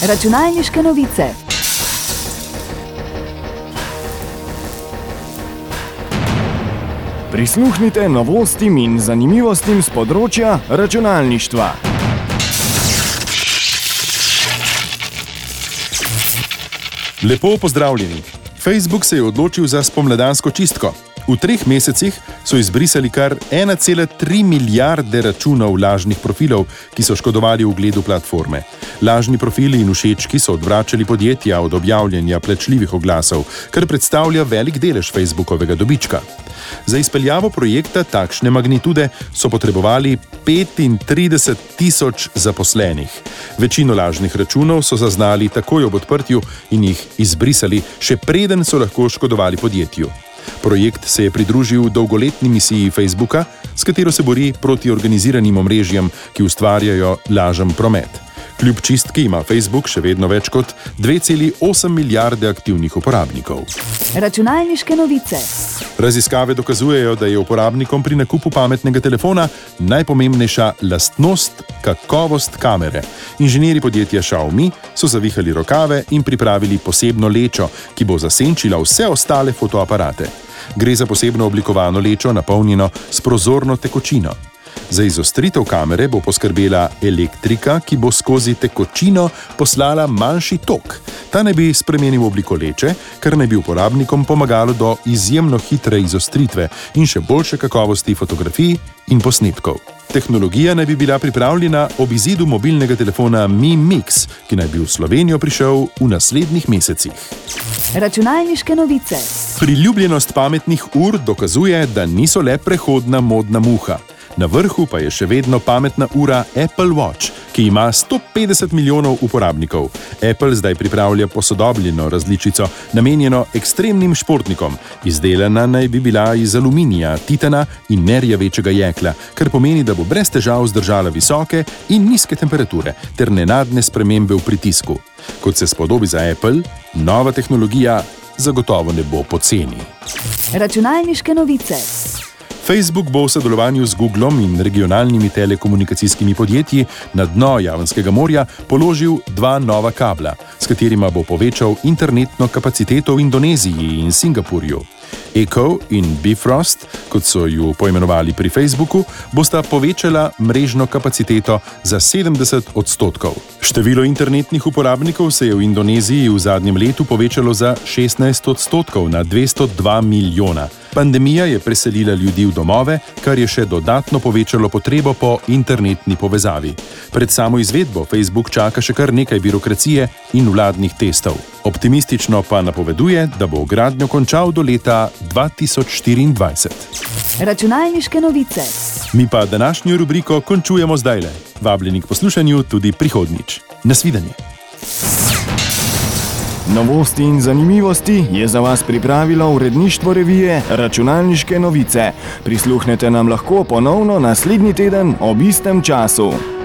Računalniške novice. Prisluhnite novostim in zanimivostim z področja računalništva. Lepo pozdravljeni. Facebook se je odločil za spomladansko čistko. V 3 mesecih so izbrisali kar 1,3 milijarde računov lažnih profilov, ki so škodovali ugledu platforme. Lažni profili in všečki so odvračali podjetja od objavljanja plačljivih oglasov, kar predstavlja velik delež Facebookovega dobička. Za izpeljavo projekta takšne magnitude so potrebovali 35 tisoč zaposlenih. Večino lažnih računov so zaznali takoj ob odprtju in jih izbrisali, še preden so lahko škodovali podjetju. Projekt se je pridružil dolgoletni misiji Facebooka, s katero se bori proti organiziranim omrežjem, ki ustvarjajo lažen promet. Kljub čistki ima Facebook še vedno več kot 2,8 milijarde aktivnih uporabnikov. Računalniške novice. Raziskave dokazujejo, da je uporabnikom pri nakupu pametnega telefona najpomembnejša lastnost kakovost kamere. Inženirji podjetja Xiaomi so zavihali rokave in pripravili posebno lečo, ki bo zasenčila vse ostale fotoaparate. Gre za posebno oblikovano lečo, napolnjeno s prozorno tekočino. Za izostritev kamere bo poskrbela elektrika, ki bo skozi tekočino poslala manjši tok. Ta naj bi spremenil obliko leče, kar naj bi uporabnikom pomagalo do izjemno hitre izostritve in še boljše kakovosti fotografij in posnetkov. Tehnologija naj bi bila pripravljena ob izidu mobilnega telefona Mi Mix, ki naj bi v Slovenijo prišel v naslednjih mesecih. Računalniške novice. Priljubljenost pametnih ur dokazuje, da niso le prehodna modna muha. Na vrhu pa je še vedno pametna ura Apple Watch, ki ima 150 milijonov uporabnikov. Apple zdaj pripravlja posodobljeno različico, namenjeno ekstremnim športnikom. Izdelana naj bi bila iz aluminija, titana in nerjavečega jekla, kar pomeni, da bo brez težav zdržala visoke in nizke temperature ter nenadne spremembe v pritisku. Kot se spodobi za Apple, nova tehnologija zagotovo ne bo poceni. Računalniške novice. Facebook bo v sodelovanju z Googlom in regionalnimi telekomunikacijskimi podjetji na dno Javanskega morja položil 2 nova kabla, s katerima bo povečal internetno kapaciteto v Indoneziji in Singapurju. Echo in Bifrost, kot so ju poimenovali pri Facebooku, bosta povečala mrežno kapaciteto za 70%. Število internetnih uporabnikov se je v Indoneziji v zadnjem letu povečalo za 16% na 202 milijona. Pandemija je preselila ljudi v domove, kar je še dodatno povečalo potrebo po internetni povezavi. Pred samo izvedbo Facebook čaka še kar nekaj birokracije in vladnih testov. Optimistično pa napoveduje, da bo gradnjo končal do leta 2024. Računalniške novice. Mi pa današnjo rubriko končujemo zdajle. Vabljeni k poslušanju tudi prihodnjič. Nasvidenje. Novosti in zanimivosti je za vas pripravilo uredništvo revije Računalniške novice. Prisluhnete nam lahko ponovno naslednji teden ob istem času.